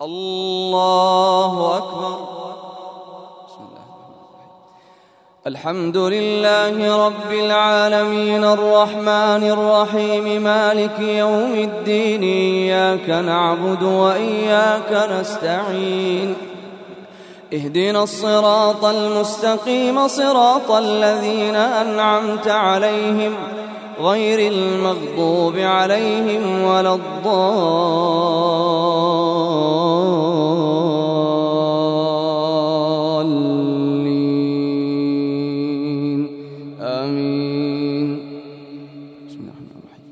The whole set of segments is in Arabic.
الله أكبر. بسم الله الحمد لله رب العالمين الرحمن الرحيم مالك يوم الدين إياك نعبد وإياك نستعين اهدنا الصراط المستقيم صراط الذين أنعمت عليهم غير المغضوب عليهم ولا الضالين آمين. بسم الله الرحمن الرحيم.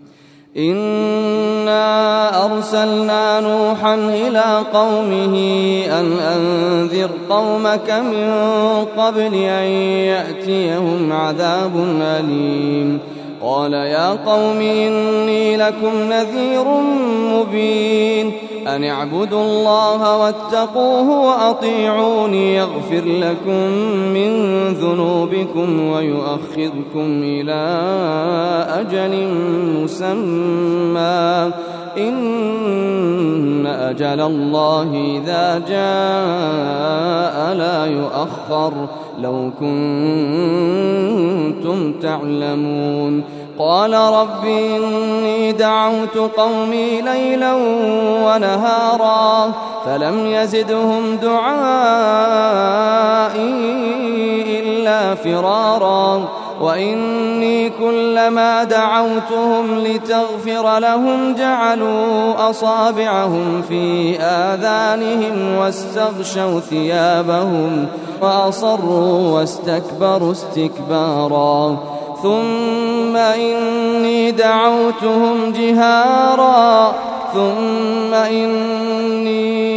إنا أرسلنا نوحا إلى قومه أن أنذر قومك من قبل أن يأتيهم عذاب أليم. قال يا قوم إني لكم نذير مبين أن اعبدوا الله واتقوه وأطيعوني يغفر لكم من ذنوبكم ويؤخركم إلى أجل مسمى إن أجل الله إذا جاء لا يؤخر لو كنتم تعلمون. قال رب إني دعوت قومي ليلا ونهارا فلم يزدهم دعائي إلا فرارا وإني كلما دعوتهم لتغفر لهم جعلوا أصابعهم في آذانهم واستغشوا ثيابهم وأصروا واستكبروا استكبارا ثم إني دعوتهم جهارا ثم إني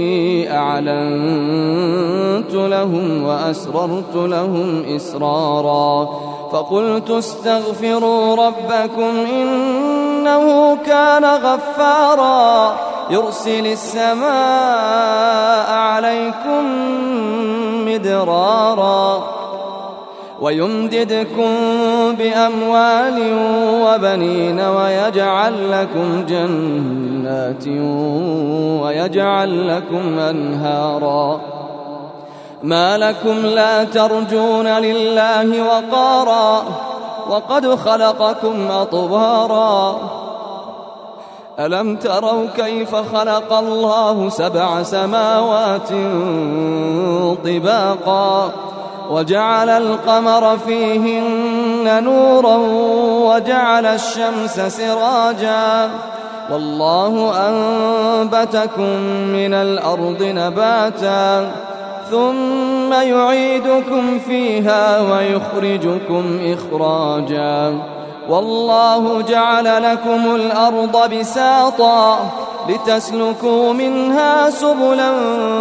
أعلنت لهم وأسررت لهم إسرارا فقلت استغفروا ربكم إنه كان غفارا يرسل السماء عليكم مدرارا ويمددكم بأموال وبنين ويجعل لكم جنات ويجعل لكم أنهارا ما لكم لا ترجون لله وقارا وقد خلقكم أطوارا ألم تروا كيف خلق الله 7 سماوات طباقا وجعل القمر فيهن نورا وجعل الشمس سراجا والله أنبتكم من الأرض نباتا ثم يعيدكم فيها ويخرجكم إخراجا والله جعل لكم الأرض بساطا لتسلكوا منها سبلا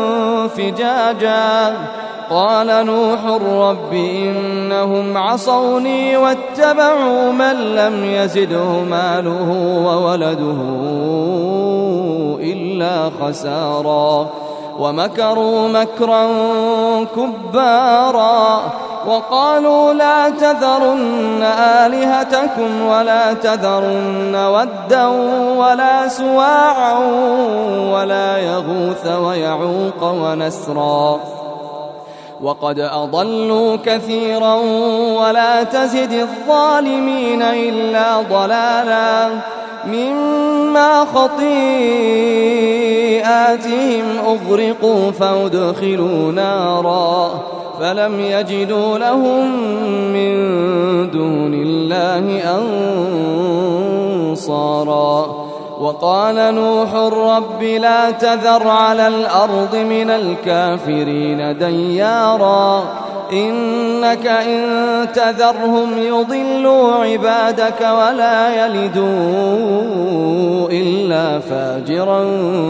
فجاجا قال نوح رب إنهم عصوني واتبعوا من لم يزده ماله وولده إلا خسارا ومكروا مكرا كبارا وقالوا لا تذرن آلهتكم ولا تذرن ودا ولا سواعا ولا يغوث ويعوق ونسرا وقد أضلوا كثيرا ولا تزد الظالمين إلا ضلالا مما خطيئاتهم أغرقوا فأدخلوا نارا فلم يجدوا لهم من دون الله أنصارا وقال نوح رب لا تذر على الأرض من الكافرين ديارا إنك إن تذرهم يضلوا عبادك ولا يلدوا إلا فاجرا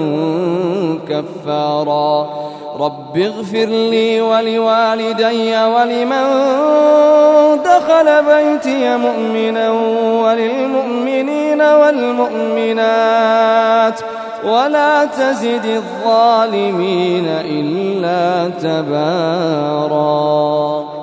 كفارا رب اغفر لي ولوالدي ولمن دخل بيتي مؤمنا وللمؤمنين والمؤمنات ولا تزد الظالمين إلا تبارا.